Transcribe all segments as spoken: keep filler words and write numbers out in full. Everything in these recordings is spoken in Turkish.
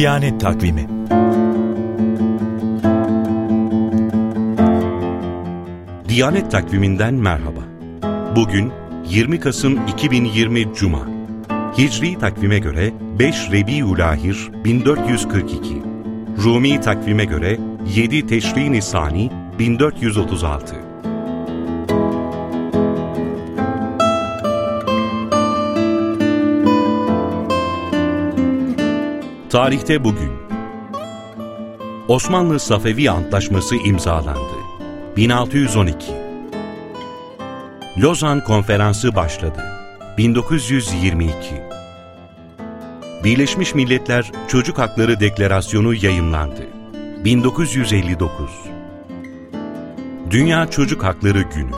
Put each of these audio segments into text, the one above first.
Diyanet Takvimi. Diyanet Takviminden merhaba. Bugün yirmi Kasım iki bin yirmi Cuma. Hicri takvime göre beş Rebiülahir bin dört yüz kırk iki. Rumi takvime göre yedi Teşrin-i Sani bin dört yüz otuz altı. Tarihte bugün Osmanlı-Safevi Antlaşması imzalandı. bin altı yüz on iki. Lozan Konferansı başladı. bin dokuz yüz yirmi iki. Birleşmiş Milletler Çocuk Hakları Deklarasyonu yayımlandı. bin dokuz yüz elli dokuz. Dünya Çocuk Hakları Günü.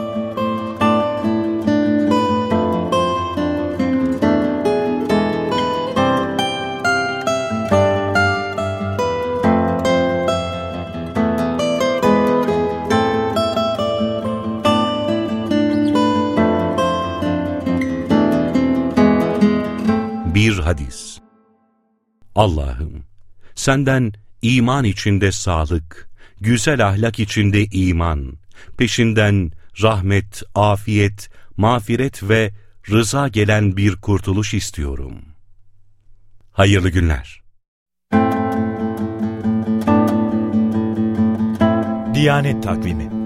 Bir hadis. Allah'ım, senden iman içinde sağlık, güzel ahlak içinde iman, peşinden rahmet, afiyet, mağfiret ve rıza gelen bir kurtuluş istiyorum. Hayırlı günler. Diyanet Takvimi.